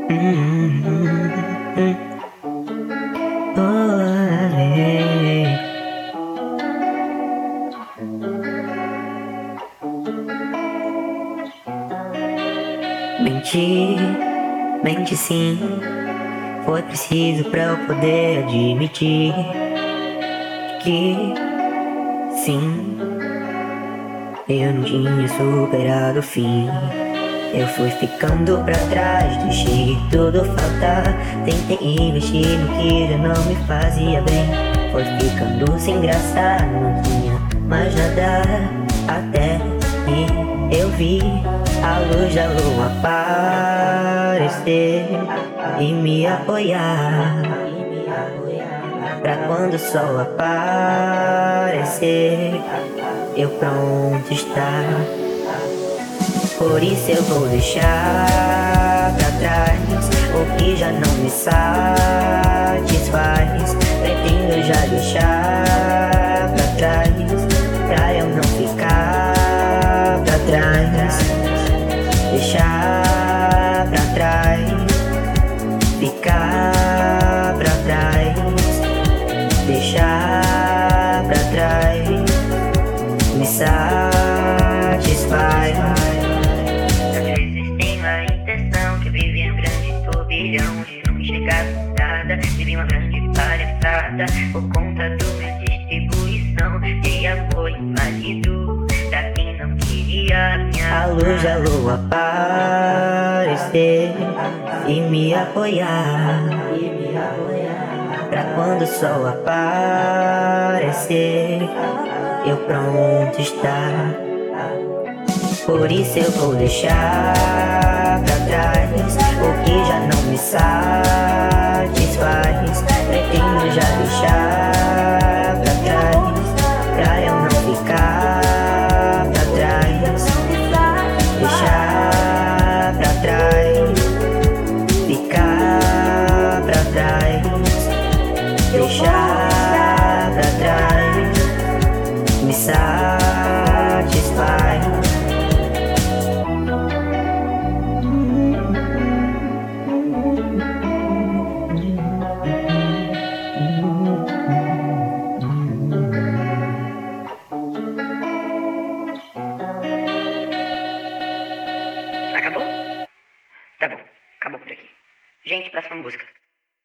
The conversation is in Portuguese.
Oh, mentir, mente sim. Foi preciso pra eu poder admitir que sim, eu não tinha superado o fim. Eu fui ficando pra trás, deixei tudo faltar. Tentei investir no que já não me fazia bem. Foi ficando sem graça, não tinha mais nada. Até que eu vi a luz da lua aparecer e me apoiar, pra quando o sol aparecer, eu pronto estar. Por isso eu vou deixar pra trás o que já não me satisfaz. Pretendo já deixar pra trás, pra eu não ficar pra trás. Deixar pra trás, ficar pra trás. Deixar pra trás, me satisfaz. Vivi um grande turbilhão de não enxergar nada. Vivi uma grande palhaçada por conta do meu distribuição de amor inválido pra quem não queria minha. A luz da lua aparecer e me apoiar, pra quando o sol aparecer, eu pronto estar. Por isso eu vou deixar pra trás o que já não me satisfaz. Pretendo já deixar pra trás, pra eu não ficar pra trás. Deixar pra trás, ficar pra trás. Deixar pra trás, me satisfaz.